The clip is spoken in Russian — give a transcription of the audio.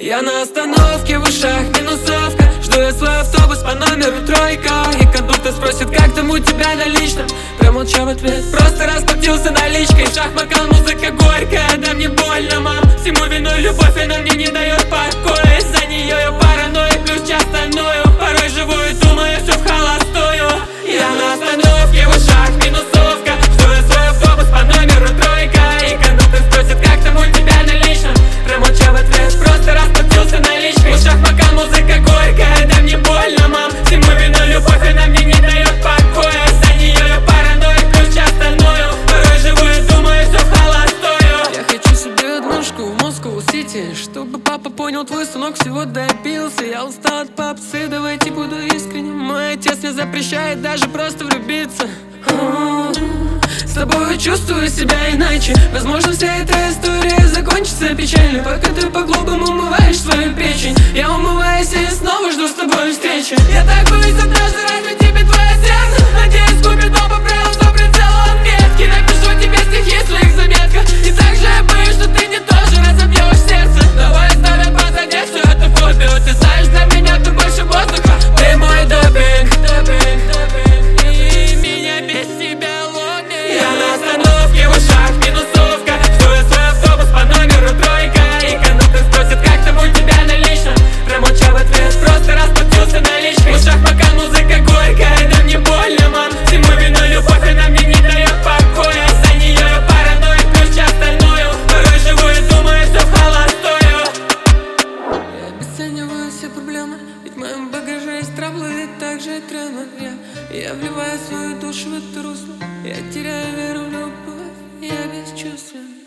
Я на остановке, в ушах минусовка. Жду я свой автобус по номеру тройка. И кондуктор спросит, как там у тебя на личном. Промолчав ответ, просто расплатился наличкой. Шах-макал, музыка горькая, да мне больно, мам. Всему виной любовь, она мне не дает покоя. Из-за нее я паранойю, плюс часто ною. Порой живу и думаю, все в холостую. Я на остановке, в ушах минусовка. Жду я свой автобус по номеру тройка. И кондуктор спросит, как там у тебя на личном. Промолчав ответ, просто расплатился наличкой. В ушах макал, музыка горькая, да мне больно, мам. Всему виной любовь, она мне не дает покоя. За нее я паранойю, плюс часто ною. Порой живу и думаю, все в холостую. Я хочу себе однушку в Москву-Сити, чтобы папа понял, твой сынок всего добился. Я устал от попсы, давайте буду искренним. Мой отец мне запрещает даже просто влюбиться. С тобой чувствую себя иначе. Возможно, вся эта история закончится печально. Пока ты по-глупому умываешь свою печень, я умываюсь и снова жду с тобой встречи. Я так боюсь однажды разбить тебе твое сердце. Надеюсь, Купидон поправил, что прицел он меткий. Напишу тебе стихи в своих заметках. И также я боюсь, что ты мне тоже разобьешь сердце. Давай оставим позади все это фобию. Ты знаешь, для меня ты больше воздуха. Ты мой допинг, допинг, допинг. И меня без тебя ломит. Я на остановке, в ушах минусовка. Жду я свой автобус по номеру тройка. И кондуктор спросит, как там у тебя на личном. Промолчав ответ, просто расплатился наличкой. В ушах пока музыка горькая, да мне больно, мам. Всему виной любовь, она мне не дает покоя. За нее я паранойю, плюс часто ною. Порой живу и думаю, все в холостую. Я обесцениваю все проблемы, ведь в моем багаже есть траблы и также травмы. Я вливаю свою душу в это русло. Я теряю веру в любовь, я бесчувствен.